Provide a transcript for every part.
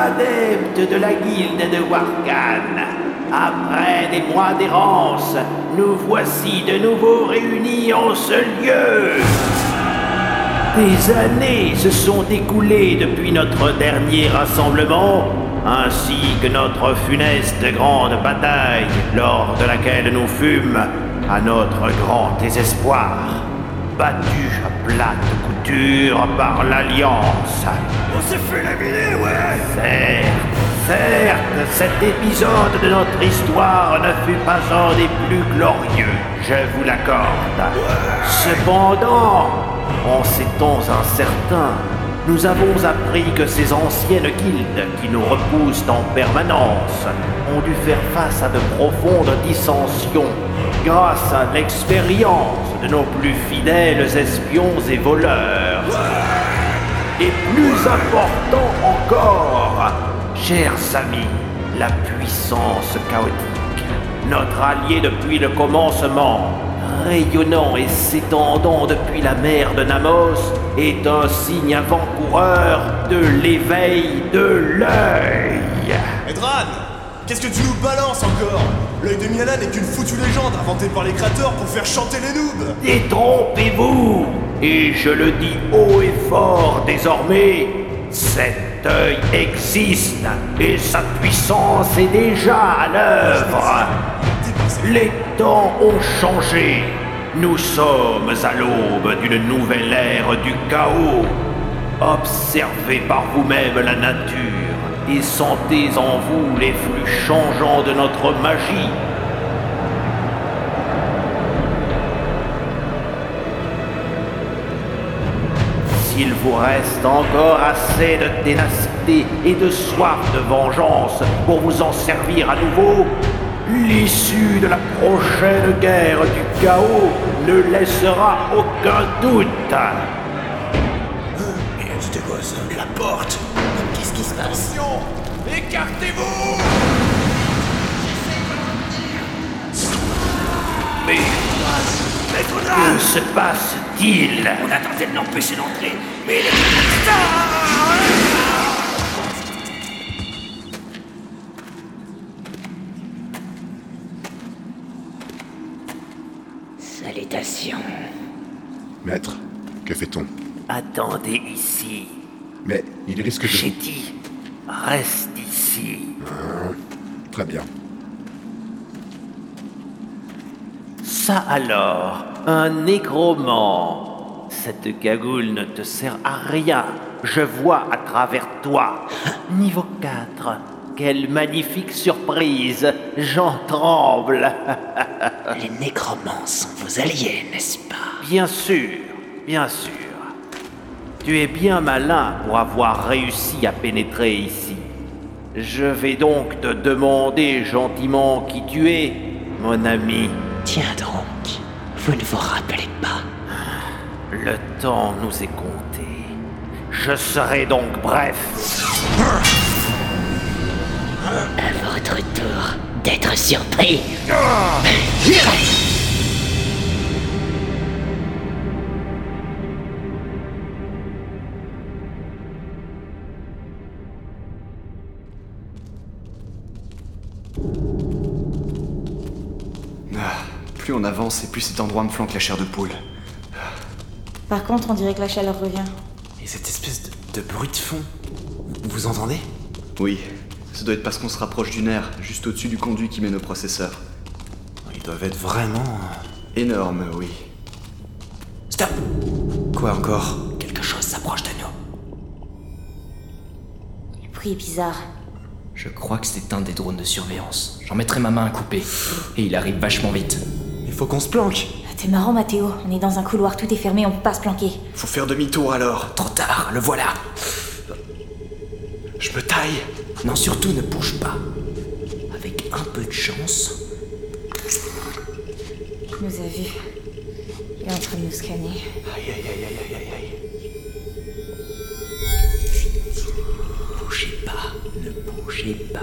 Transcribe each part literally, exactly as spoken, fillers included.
adeptes de la guilde de Wargan, après des mois d'errance, nous voici de nouveau réunis en ce lieu. Des années se sont écoulées depuis notre dernier rassemblement, ainsi que notre funeste grande bataille, lors de laquelle nous fûmes, à notre grand désespoir, battus à plate couture par l'Alliance. On s'est fait laminer, ouais. Certes, certes, cet épisode de notre histoire ne fut pas un des plus glorieux, je vous l'accorde. Cependant, en ces temps incertains, nous avons appris que ces anciennes guildes qui nous repoussent en permanence ont dû faire face à de profondes dissensions grâce à l'expérience de nos plus fidèles espions et voleurs. Et plus important encore, chers amis, la puissance chaotique, notre allié depuis le commencement, rayonnant et s'étendant depuis la mer de Namos, est un signe avant-coureur de l'éveil de l'œil. Edran, qu'est-ce que tu nous balances encore? L'œil de Miala n'est qu'une foutue légende inventée par les créateurs pour faire chanter les noobs. Détrompez-vous, et je le dis haut et fort désormais, cet œil existe et sa puissance est déjà à l'œuvre. Les temps ont changé. Nous sommes à l'aube d'une nouvelle ère du chaos. Observez par vous-même la nature et sentez en vous les flux changeants de notre magie. S'il vous reste encore assez de ténacité et de soif de vengeance pour vous en servir à nouveau, l'issue de la prochaine guerre du chaos ne laissera aucun doute. Mais c'était quoi ça? La porte. Qu'est-ce qui se passe? Attention! Écartez-vous! Mais que se passe-t-il? On a tenté de l'empêcher d'entrer, mais il est... Salutations. Maître, que fait-on? Attendez ici. Mais il risque de... J'ai dit, reste ici. Ah, très bien. Ça alors, un nécromant. Cette cagoule ne te sert à rien. Je vois à travers toi. Niveau quatre. Quelle magnifique surprise. J'en tremble. Les nécromants sont vos alliés, n'est-ce pas? Bien sûr, bien sûr. Tu es bien malin pour avoir réussi à pénétrer ici. Je vais donc te demander gentiment qui tu es, mon ami. Tiens donc, vous ne vous rappelez pas? Le temps nous est compté. Je serai donc bref. À votre tour d'être surpris. Plus on avance et plus cet endroit me flanque la chair de poule. Par contre, on dirait que la chaleur revient. Et cette espèce de, de bruit de fond, vous entendez? Oui, ça doit être parce qu'on se rapproche du nerf, juste au-dessus du conduit qui mène au processeur. Ils doivent être vraiment... énormes, oui. Stop! Quoi encore? Quelque chose s'approche de nous. Le bruit est bizarre. Je crois que c'est un des drones de surveillance. J'en mettrai ma main à couper. Et il arrive vachement vite. Il faut qu'on se planque. T'es marrant, Mathéo. On est dans un couloir, tout est fermé, on peut pas se planquer. Faut faire demi-tour alors. Trop tard, le voilà. Je me taille. Non, surtout ne bouge pas. Avec un peu de chance... Il nous a vus. Il est en train de nous scanner. Aïe aïe aïe aïe aïe aïe aïe. Bougez pas, ne bougez pas.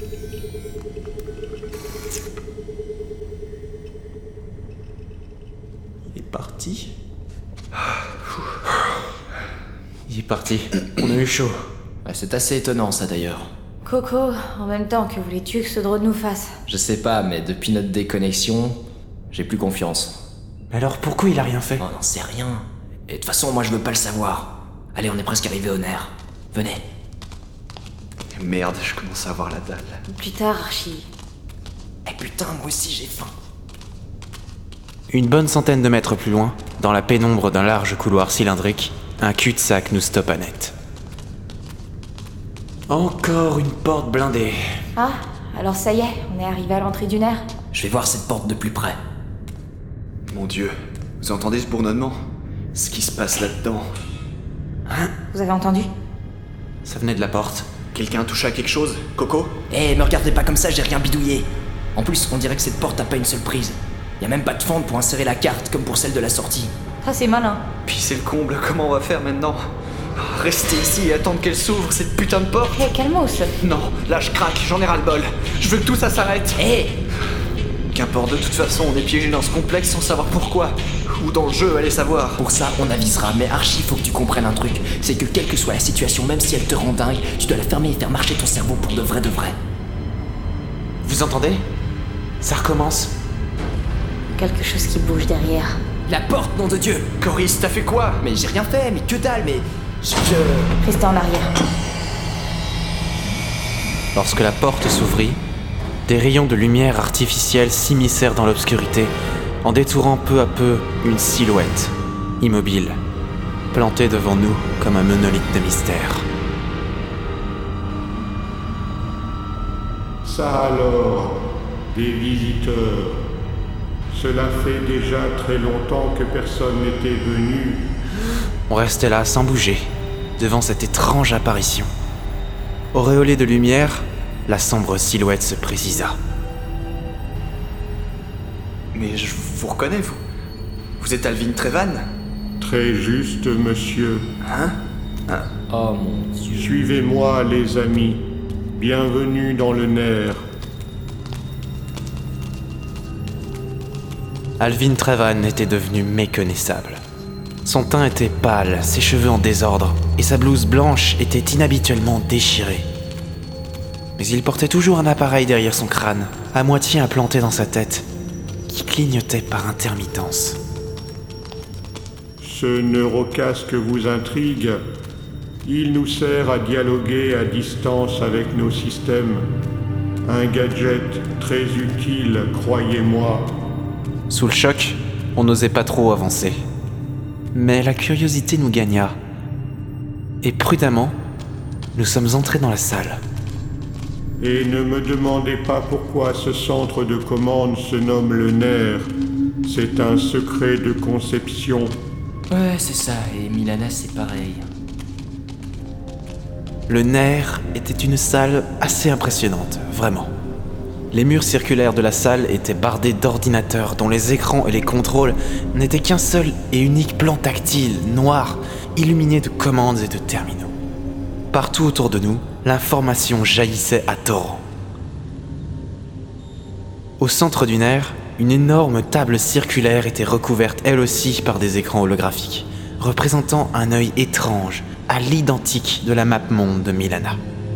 Il est parti. Il est parti. On a eu chaud. Ouais, c'est assez étonnant ça d'ailleurs. Coco, en même temps, que voulais-tu que ce drone nous fasse? Je sais pas, mais depuis notre déconnexion, j'ai plus confiance. Mais alors pourquoi il a rien fait? Oh, on n'en sait rien. Et de toute façon, moi je veux pas le savoir. Allez, on est presque arrivé au nerf. Venez. Merde, je commence à avoir la dalle. Plus tard, Archie. Eh putain, moi aussi j'ai faim. Une bonne centaine de mètres plus loin, dans la pénombre d'un large couloir cylindrique, un cul-de-sac nous stoppe à net. Encore une porte blindée. Ah, alors ça y est, on est arrivé à l'entrée du nerf. Je vais voir cette porte de plus près. Mon Dieu, vous entendez ce bourdonnement? Ce qui se passe là-dedans. Vous avez entendu? Ça venait de la porte. Quelqu'un touche à quelque chose? Coco? Eh, me regardez pas comme ça, j'ai rien bidouillé. En plus, on dirait que cette porte a pas une seule prise. Y a même pas de fente pour insérer la carte, comme pour celle de la sortie. Ça, c'est malin. Puis c'est le comble, comment on va faire maintenant? Rester ici et attendre qu'elle s'ouvre, cette putain de porte? Hé, hey, calmos. Non, là je craque, j'en ai ras-le-bol. Je veux que tout ça s'arrête. Eh, Qu'importe, de toute façon, on est piégé dans ce complexe sans savoir pourquoi. Ou dans le jeu, allez savoir. pour ça, on avisera, mais Archie, faut que tu comprennes un truc. C'est que quelle que soit la situation, même si elle te rend dingue, tu dois la fermer et faire marcher ton cerveau pour de vrai de vrai. Vous entendez? Ça recommence. Quelque chose qui bouge derrière. La porte, nom de Dieu! Coris, t'as fait quoi? Mais j'ai rien fait, mais que dalle, mais... Je... je- Restez en arrière. Lorsque la porte s'ouvrit, des rayons de lumière artificielle s'immiscèrent dans l'obscurité, en détourant peu à peu une silhouette, immobile, plantée devant nous comme un monolithe de mystère. Ça alors, des visiteurs. Cela fait déjà très longtemps que personne n'était venu. On restait là sans bouger, devant cette étrange apparition. Auréolée de lumière, la sombre silhouette se précisa. Mais je vous reconnais, vous. Vous êtes Alvin Trevan? Très juste, monsieur. Oh mon Dieu... Suivez-moi, les amis. Bienvenue dans le nerf. Alvin Trevan était devenu méconnaissable. Son teint était pâle, ses cheveux en désordre, et sa blouse blanche était inhabituellement déchirée. Mais il portait toujours un appareil derrière son crâne, à moitié implanté dans sa tête, qui clignotait par intermittence. Ce neurocasque vous intrigue. Il nous sert à dialoguer à distance avec nos systèmes. Un gadget très utile, croyez-moi. Sous le choc, on n'osait pas trop avancer. Mais la curiosité nous gagna. Et prudemment, nous sommes entrés dans la salle. Et ne me demandez pas pourquoi ce centre de commande se nomme le nerf. C'est un secret de conception. Ouais, c'est ça, et Milana, c'est pareil. Le nerf était une salle assez impressionnante, vraiment. Les murs circulaires de la salle étaient bardés d'ordinateurs dont les écrans et les contrôles n'étaient qu'un seul et unique plan tactile, noir, illuminé de commandes et de terminaux. Partout autour de nous, l'information jaillissait à torrent. Au centre du nerf, une énorme table circulaire était recouverte elle aussi par des écrans holographiques, représentant un œil étrange, à l'identique de la map monde de Milana.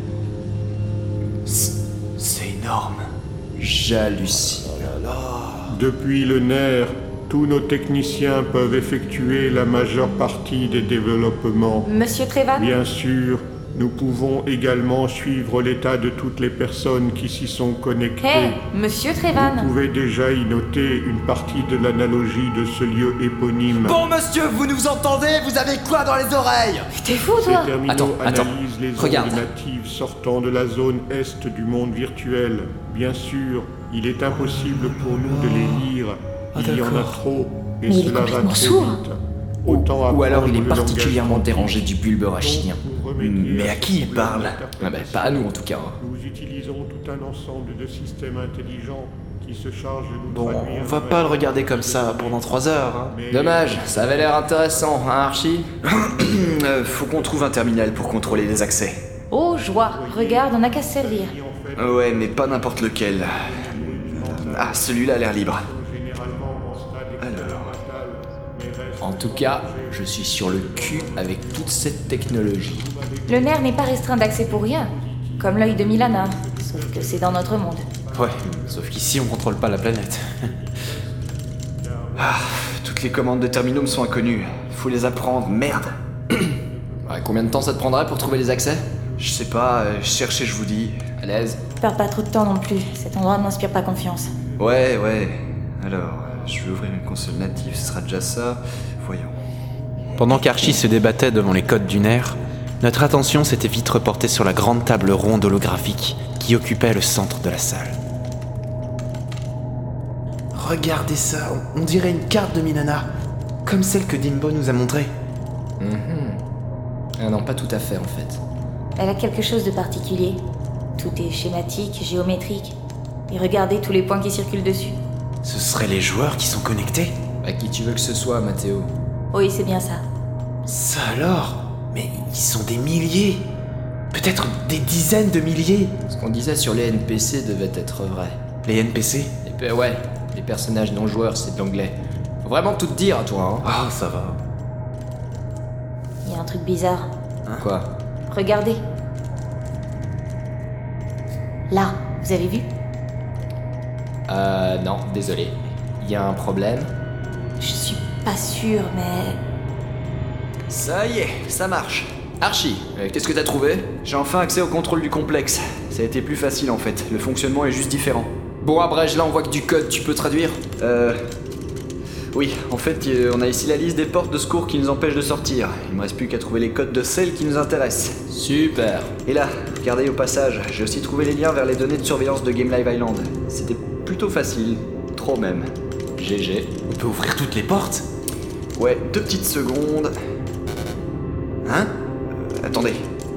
C'est énorme. J'hallucine. Depuis le nerf, tous nos techniciens peuvent effectuer la majeure partie des développements. Monsieur Trevan? Bien sûr, nous pouvons également suivre l'état de toutes les personnes qui s'y sont connectées. Hé, hey, Monsieur Vous Trevan! pouvez déjà y noter une partie de l'analogie de ce lieu éponyme. Bon monsieur, vous nous entendez? Vous avez quoi dans les oreilles? T'es fou, Ces toi? terminaux Attends, attends. analysent les Regarde. ondes natives sortant de la zone est du monde virtuel. Bien sûr, il est impossible pour nous de les lire. Il y en a trop, et Mais il est cela va complètement très sourd. vite. Autant Ou alors il est apprendre le particulièrement langage dérangé du bulbe rachidien. pour remédier Mais à qui il ce parle? problème Ah bah, pas à nous en tout cas. hein. Nous utilisons tout un ensemble de systèmes intelligents qui se chargent de nous Bon, traduire on va dans pas la- le regarder comme ça pendant trois heures. Hein. Mais- Dommage, ça avait l'air intéressant, hein Archie? Euh, faut qu'on trouve un terminal pour contrôler les accès. Oh, joie! Regarde, on n'a qu'à se servir. Ouais, mais pas n'importe lequel. Ah, celui-là a l'air libre. Généralement en stade Alors. expérimental, mais reste En tout cas, je suis sur le cul avec toute cette technologie. Le nerf n'est pas restreint d'accès pour rien, comme l'œil de Milana, sauf que c'est dans notre monde. Ouais, sauf qu'ici on contrôle pas la planète. Ah, toutes les commandes de terminaux me sont inconnues. Faut les apprendre, merde. Ouais, combien de temps ça te prendrait pour trouver les accès? Je sais pas, euh, je cherche et je vous dis. À l'aise. Perds pas trop de temps non plus, cet endroit ne m'inspire pas confiance. Ouais, ouais. Alors, je vais ouvrir une console native, ce sera déjà ça. Voyons. Pendant qu'Archie se débattait devant les codes du nerf, notre attention s'était vite reportée sur la grande table ronde holographique qui occupait le centre de la salle. Regardez ça, on dirait une carte de Milana, comme celle que Dimbo nous a montrée. Mm-hmm. Ah non, pas tout à fait en fait. Elle a quelque chose de particulier. Tout est schématique, géométrique. Et regardez tous les points qui circulent dessus. Ce seraient les joueurs qui sont connectés? À qui tu veux que ce soit, Mathéo? Oui, c'est bien ça. Ça alors? Mais ils sont des milliers. Peut-être des dizaines de milliers. Ce qu'on disait sur les N P C devait être vrai. Les N P C? Et puis, ouais, les personnages non joueurs, c'est de l'anglais. Faut vraiment tout te dire à toi, hein. Ah, ça va. Il y a un truc bizarre. Hein? Quoi? Regardez. Là, vous avez vu? Euh, non, désolé. Il y a un problème. Je suis pas sûre, mais... Ça y est, ça marche. Archie, euh, qu'est-ce que t'as trouvé? J'ai enfin accès au contrôle du complexe. Ça a été plus facile en fait, le fonctionnement est juste différent. Bon, abrège, là on voit que du code, tu peux traduire? Euh... Oui, en fait, on a ici la liste des portes de secours qui nous empêchent de sortir. Il me reste plus qu'à trouver les codes de celles qui nous intéressent. Super. Et là, regardez au passage, j'ai aussi trouvé les liens vers les données de surveillance de Game Live Island. C'était plutôt facile, trop même. G G. On peut ouvrir toutes les portes? Ouais, deux petites secondes. Hein? euh, Attendez.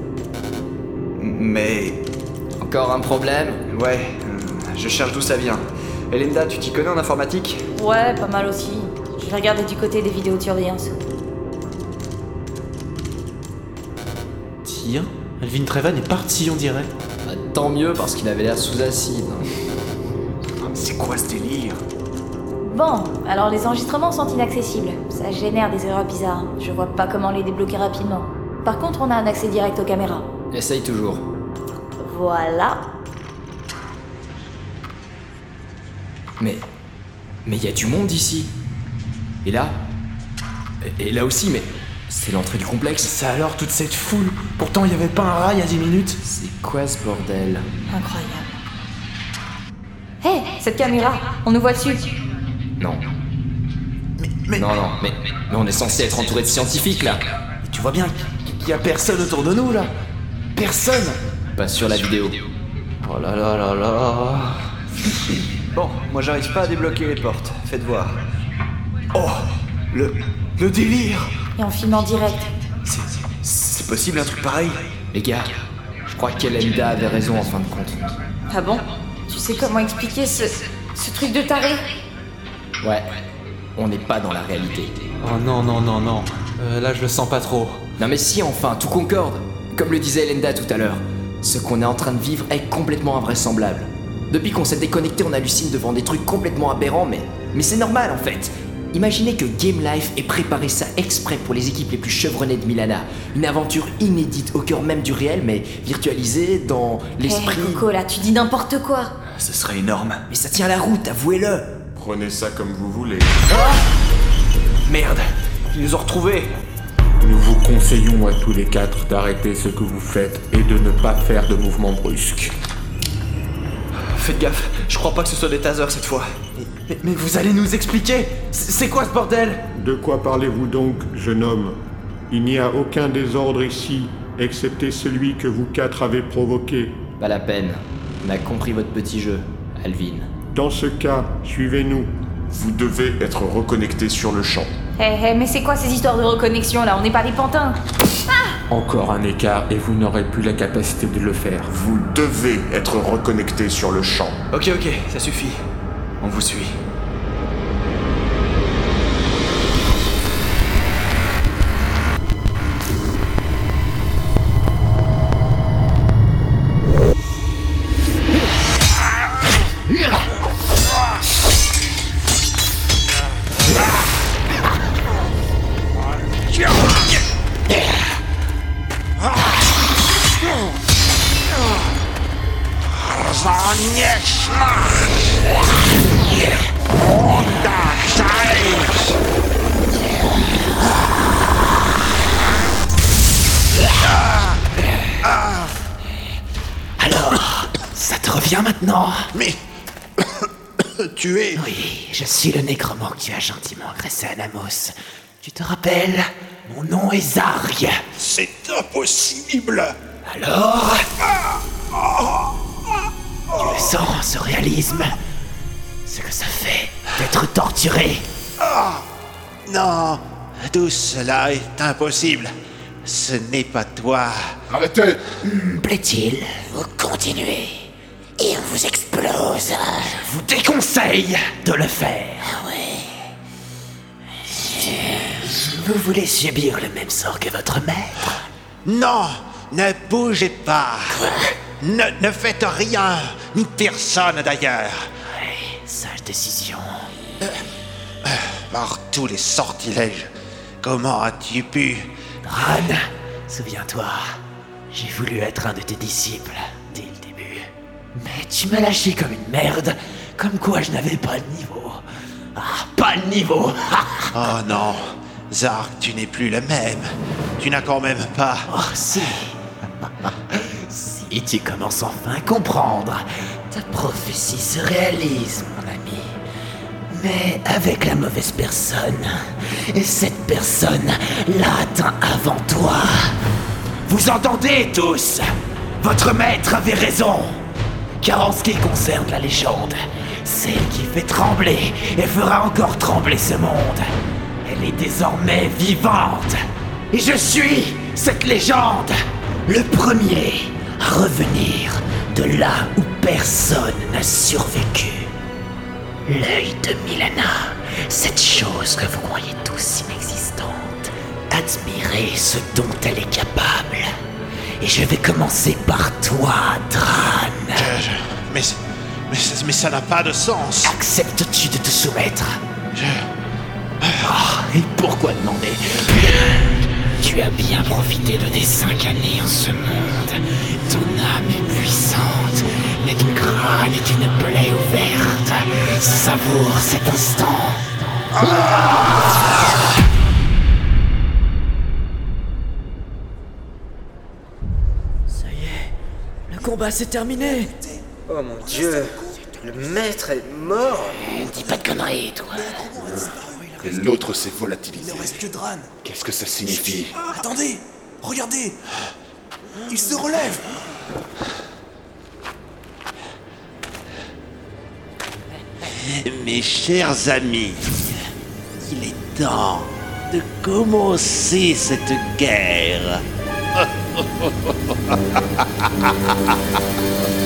Mais... Encore un problème? Ouais, euh, je cherche d'où ça vient. Elenda, tu t'y connais en informatique? Ouais, pas mal aussi. Je vais regarder du côté des vidéos de surveillance. Tiens, Alvin Treven est parti, on dirait. Bah, tant mieux, parce qu'il avait l'air sous acide. C'est quoi ce délire? Bon, alors les enregistrements sont inaccessibles. Ça génère des erreurs bizarres. Je vois pas comment les débloquer rapidement. Par contre, on a un accès direct aux caméras. Essaye toujours. Voilà. Mais... Mais il y a du monde ici. Et là? Et, et là aussi, mais... C'est l'entrée du complexe. Ça alors, toute cette foule? Pourtant, il y avait pas un rat il y a dix minutes. C'est quoi ce bordel? Incroyable. Hé, hey, cette caméra, on nous voit dessus. Non. Mais, mais... Non, non, mais, mais on est censé être entouré de scientifiques, là. Tu vois bien qu'il y a personne autour de nous, là. Personne. Pas sur la vidéo. Oh là là là là. Bon, moi j'arrive pas à débloquer les portes, faites voir. Oh, le... le délire. Et on filme en direct. C'est... c'est possible un truc pareil? Les gars, je crois qu'Elenda avait raison en fin de compte. Ah bon? Tu sais comment expliquer ce... ce truc de taré? Ouais, on n'est pas dans la réalité. Oh non, non, non, non. Euh, là, je le sens pas trop. Non mais si, enfin, tout concorde. Comme le disait Elenda tout à l'heure, ce qu'on est en train de vivre est complètement invraisemblable. Depuis qu'on s'est déconnecté, on hallucine devant des trucs complètement aberrants, mais... Mais c'est normal, en fait. Imaginez que Game Life ait préparé ça exprès pour les équipes les plus chevronnées de Milana. Une aventure inédite au cœur même du réel, mais virtualisée dans l'esprit... Hé, hey, Coco, là, tu dis n'importe quoi. Ce serait énorme. Mais ça tient la route, avouez-le. Prenez ça comme vous voulez. Merde, ils nous ont retrouvés. Nous vous conseillons à tous les quatre d'arrêter ce que vous faites et de ne pas faire de mouvements brusques. Faites gaffe, je crois pas que ce soit des tasers cette fois. Mais, mais vous allez nous expliquer? C'est quoi ce bordel? De quoi parlez-vous donc, jeune homme? Il n'y a aucun désordre ici, excepté celui que vous quatre avez provoqué. Pas la peine. On a compris votre petit jeu, Alvin. Dans ce cas, suivez-nous. Vous devez être reconnecté sur le champ. Hé, hey, hey, mais c'est quoi ces histoires de reconnexion là? On n'est pas des pantins. Ah! Encore un écart et vous n'aurez plus la capacité de le faire. Vous devez être reconnecté sur le champ. Ok, ok, ça suffit. On vous suit. Alors, ça te revient maintenant? Mais... tu es... Oui, je suis le nécromant que tu as gentiment agressé à Namos. Tu te rappelles? Mon nom est Zarg. C'est impossible. Alors? Tu le sens, ce réalisme? Ce que ça fait d'être torturé. Non, tout cela est impossible. Ce n'est pas toi. Arrêtez! Hmm, plaît-il? Vous continuez et on vous explose. Je vous déconseille de le faire. Ah ouais. Vous voulez subir le même sort que votre maître? Non, ne bougez pas. Quoi? Ne, ne faites rien, ni personne d'ailleurs. Ouais, sage décision. Par tous les sortilèges, comment as-tu pu... Ran, souviens-toi, j'ai voulu être un de tes disciples dès le début. Mais tu m'as lâché comme une merde, comme quoi je n'avais pas le niveau. Ah, pas le niveau. Oh non, Zarg, tu n'es plus le même. Tu n'as quand même pas... Oh si. Si tu commences enfin à comprendre, ta prophétie se réalise, mon ami. Mais avec la mauvaise personne. Et cette personne l'a atteint avant toi. Vous entendez tous? Votre maître avait raison. Car en ce qui concerne la légende, celle qui fait trembler et fera encore trembler ce monde, elle est désormais vivante. Et je suis cette légende, le premier à revenir de là où personne n'a survécu. L'œil de Milana, cette chose que vous croyez tous inexistante. Admirez ce dont elle est capable. Et je vais commencer par toi, Dran. Je, je- mais, mais, mais ça n'a pas de sens. Acceptes-tu de te soumettre? Je... Oh, et pourquoi demander? Tu as bien profité de tes cinq années en ce monde. Ton âme est puissante, mais ton crâne est une plaie ouverte. Savoure cet instant. Ça y est, le combat s'est terminé. Oh mon dieu, le maître est mort. Dis pas de conneries, toi. Et l'autre s'est volatilisé. Il ne reste que Dran. Qu'est-ce que ça signifie? Attendez, regardez. Il se relève. Mes chers amis, il est temps de commencer cette guerre.